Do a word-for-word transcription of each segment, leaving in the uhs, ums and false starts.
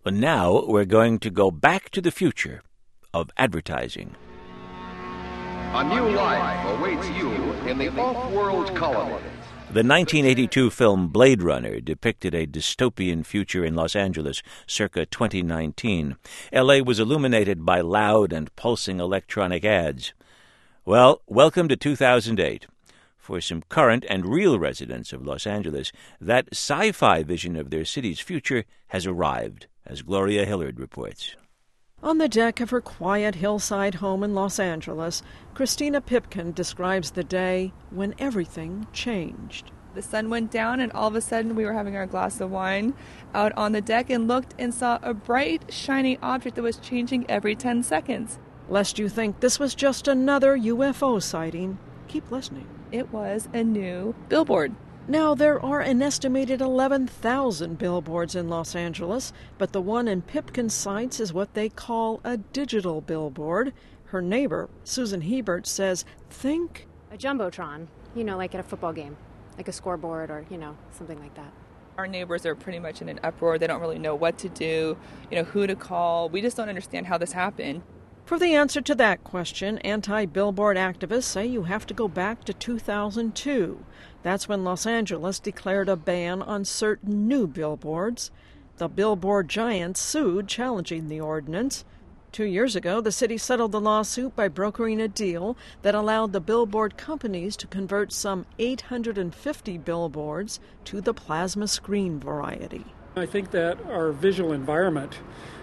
But now we're going to go back to the future of advertising. A new life awaits you in the off-world colony. The nineteen eighty-two film Blade Runner depicted a dystopian future in Los Angeles circa twenty nineteen. L A was illuminated by loud and pulsing electronic ads. Well, welcome to two thousand eight. For some current and real residents of Los Angeles, that sci-fi vision of their city's future has arrived, as Gloria Hillard reports. On the deck of her quiet hillside home in Los Angeles, Christina Pipkin describes the day when everything changed. The sun went down and all of a sudden we were having our glass of wine out on the deck and looked and saw a bright, shiny object that was changing every ten seconds. Lest you think this was just another U F O sighting, keep listening. It was a new billboard. Now, there are an estimated eleven thousand billboards in Los Angeles, but the one in Pipkin's sights is what they call a digital billboard. Her neighbor, Susan Hebert, says, think a jumbotron, you know, like at a football game, like a scoreboard or, you know, something like that. Our neighbors are pretty much in an uproar. They don't really know what to do, you know, who to call. We just don't understand how this happened. For the answer to that question, anti-billboard activists say you have to go back to two thousand two. That's when Los Angeles declared a ban on certain new billboards. The billboard giants sued, challenging the ordinance. Two years ago, the city settled the lawsuit by brokering a deal that allowed the billboard companies to convert some eight hundred fifty billboards to the plasma screen variety. I think that our visual environment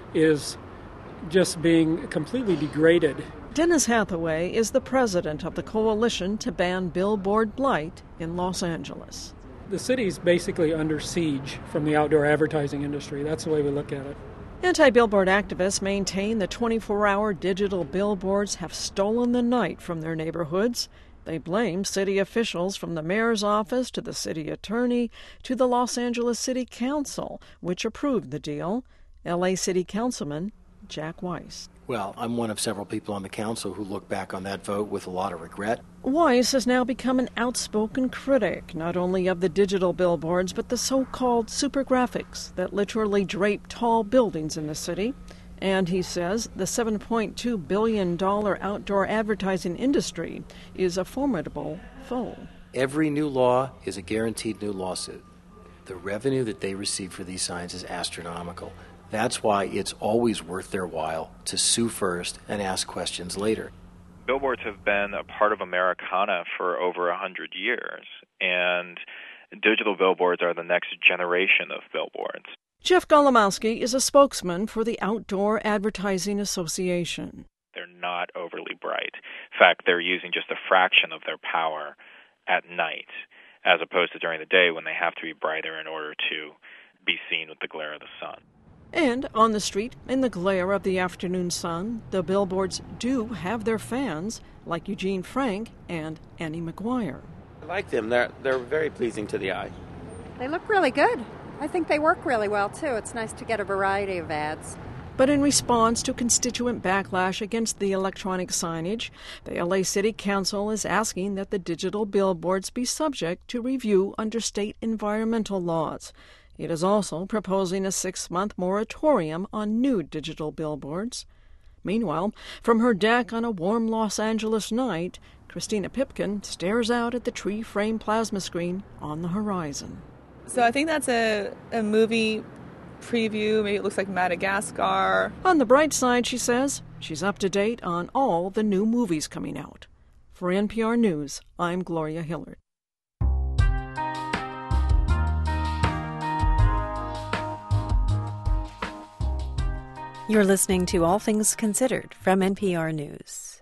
is just being completely degraded. Dennis Hathaway is the president of the coalition to ban billboard blight in Los Angeles. The city's basically under siege from the outdoor advertising industry. That's the way we look at it. Anti-billboard activists maintain the twenty-four hour digital billboards have stolen the night from their neighborhoods. They blame city officials from the mayor's office to the city attorney to the Los Angeles City Council, which approved the deal. L A City Councilman Jack Weiss. Well, I'm one of several people on the council who look back on that vote with a lot of regret. Weiss has now become an outspoken critic, not only of the digital billboards, but the so-called super graphics that literally drape tall buildings in the city. And he says the seven point two billion dollars outdoor advertising industry is a formidable foe. Every new law is a guaranteed new lawsuit. The revenue that they receive for these signs is astronomical. That's why it's always worth their while to sue first and ask questions later. Billboards have been a part of Americana for over a hundred years, and digital billboards are the next generation of billboards. Jeff Golomowski is a spokesman for the Outdoor Advertising Association. They're not overly bright. In fact, they're using just a fraction of their power at night, as opposed to during the day when they have to be brighter in order to be seen with the glare of the sun. And on the street, in the glare of the afternoon sun, the billboards do have their fans, like Eugene Frank and Annie McGuire. I like them. They're, they're very pleasing to the eye. They look really good. I think they work really well, too. It's nice to get a variety of ads. But in response to constituent backlash against the electronic signage, the L A City Council is asking that the digital billboards be subject to review under state environmental laws. It is also proposing a six-month moratorium on new digital billboards. Meanwhile, from her deck on a warm Los Angeles night, Christina Pipkin stares out at the tree-frame plasma screen on the horizon. So I think that's a, a movie preview. Maybe it looks like Madagascar. On the bright side, she says, she's up to date on all the new movies coming out. For N P R News, I'm Gloria Hillard. You're listening to All Things Considered from N P R News.